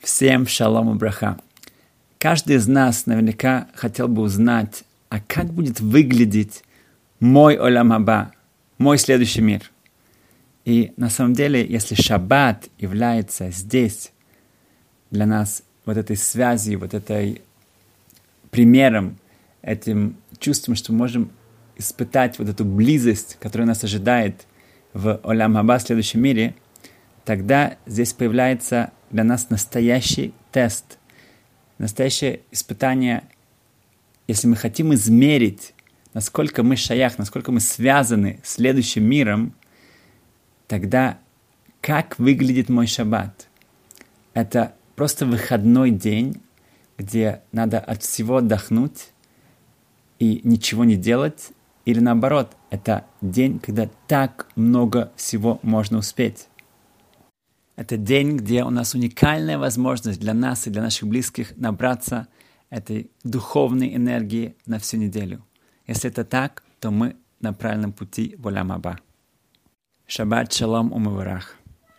Всем шалом и браха. Каждый из нас наверняка хотел бы узнать, а как будет выглядеть мой олам хаба, мой следующий мир. И на самом деле, если шаббат является здесь для нас вот этой связью, вот этой примером, этим чувством, что мы можем испытать вот эту близость, которая нас ожидает в олам хаба, в следующем мире, тогда здесь появляется для нас настоящий тест, настоящее испытание, если мы хотим измерить, насколько мы шаях, насколько мы связаны с следующим миром, тогда как выглядит мой шаббат? Это просто выходной день, где надо от всего отдохнуть и ничего не делать, или наоборот, это день, когда так много всего можно успеть. Это день, где у нас уникальная возможность для нас и для наших близких набраться этой духовной энергии на всю неделю. Если это так, то мы на правильном пути в олам хаба. Шаббат шалом умиварах.